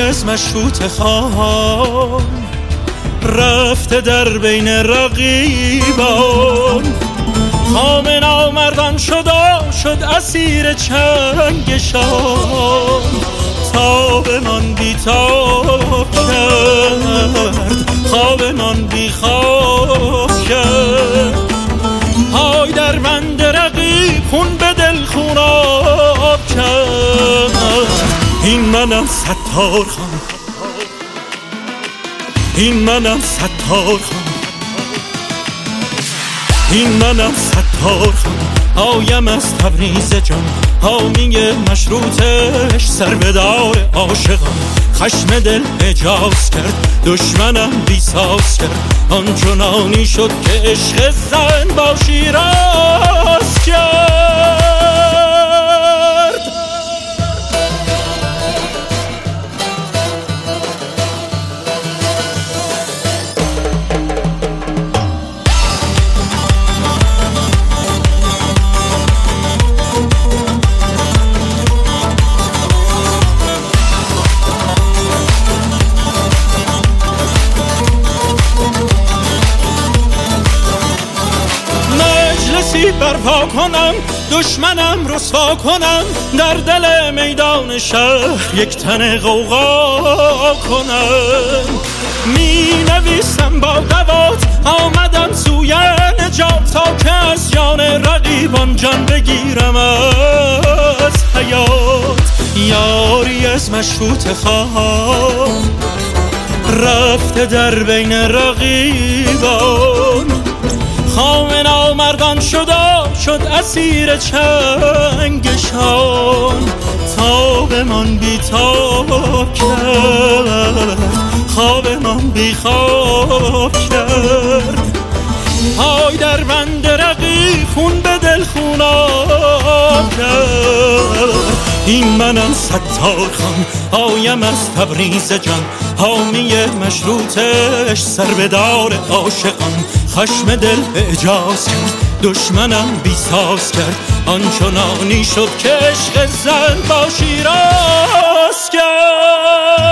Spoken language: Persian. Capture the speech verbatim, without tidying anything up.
از مشروط خان رفته در بین رقیبان. خام نامردان شد و شد اسیر چنگشان. تاب من بی تاب کرد، خواب من بی خواب کرد. های در بند رقیب خون به دل خوناب کرد. این منم ستار خان، این منم ستار خان، این منم ستار خان. آیم از تبریز جان، حامی مشروطش، سر به دار عاشقان. خشم دل اجاز کرد، دشمنم بیساز کرد. آنچنانی شد که عشق زن با شیراز کرد. برپا کنم دشمنم رسوا کنم، در دل میدان شهر یک تن غوغا کنم. می نویسم با دوات آمدم سوی نجات، تا که از جان رقیبان جان بگیرم از حیات. یاری از مشروط خان رفته در بین رقیبان. خام نامردان شد و شد اسیر چنگشان. تاب من بی تاب کرد، خواب من بی خواب کرد. های در بند رقیب خون به دل خوناب کرد. این منم ستار خان، آیم از تبریز جان، حامی مشروطش، سر به دار عاشقان. خشم دل اجاز کرد، دشمنم بیساز کرد. آنچنانی شد که عشق زن با شیراز کرد.